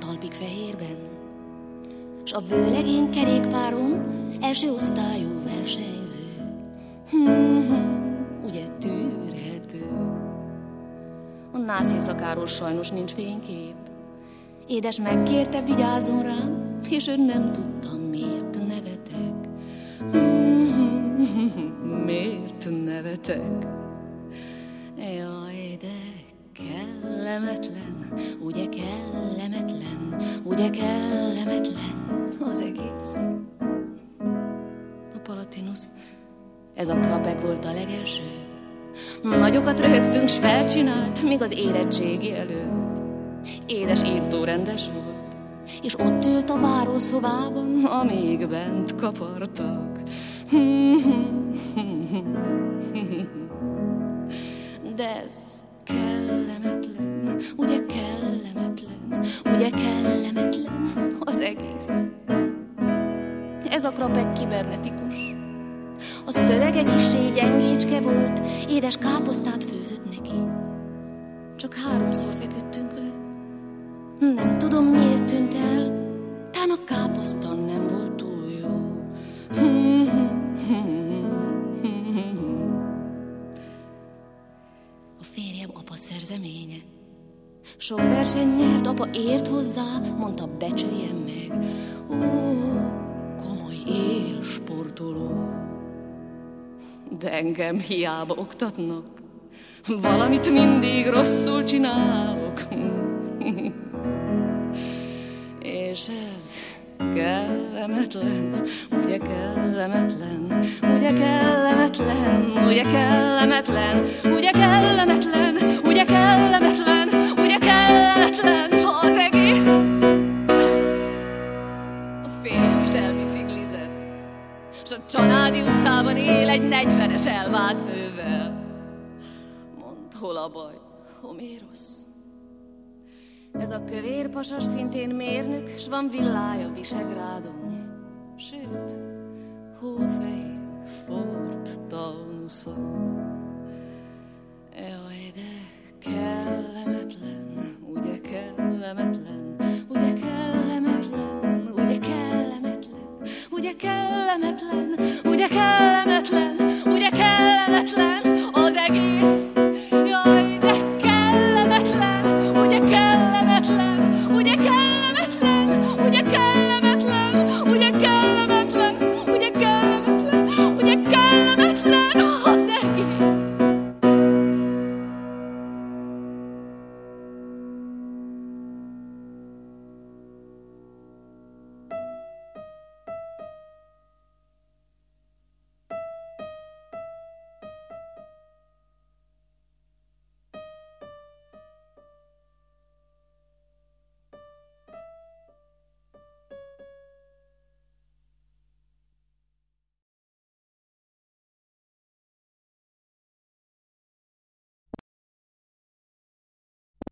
talpig fehérben, s a vőlegény kerékpáron első osztályú versenyző. Ugye tűrhető. A nász éjszakáról sajnos nincs fénykép. Édes megkérte, vigyázzon rám, és ő nem tudta, miért nevetek. Miért nevetek? Jaj, de kellemetlen, ugye kellemetlen, ugye kellemetlen az egész. A Palatinus, ez a Krapek volt a legelső. Nagyokat röhögtünk, s felcsinált, még az érettségi előtt. Édes írtó rendes volt, és ott ült a várószobában, amíg bent kapartak. De ez kellemetlen, ugye kellemetlen, ugye kellemetlen az egész. Ez a Krapek kibernetikus. A szövege kissé gyengécske volt, édes káposztát főzött neki. Csak 3-szor feküdtünk le. Nem tudom, miért tűnt el, tán a káposzta nem volt túl jó. A férjem apa szerzeménye. Sok verseny nyert, apa ért hozzá, mondta, becsüljem meg. Komoly élsportoló. De engem hiába oktatnak, valamit mindig rosszul csinálok. És ez kellemetlen, ugye kellemetlen, ugye kellemetlen, ugye kellemetlen, ugye kellemetlen, ugye kellemetlen, ugye kellemetlen az egész. A férjem is elbiciklizett, s a Csanádi utcában él egy 40-es elvált nővel. Mondd, hol a baj, Homérosz? Ez a kövér pasas szintén mérnök, s van villája Visegrádon. Sőt, hófehér Ford Taunuson. Jaj, de kellemetlen, ugye kellemetlen, ugye kellemetlen, ugye kellemetlen, ugye kellemetlen, ugye kellemetlen, ugye kellemetlen az egész. Jaj, de kellemetlen, ugye kellemetlen.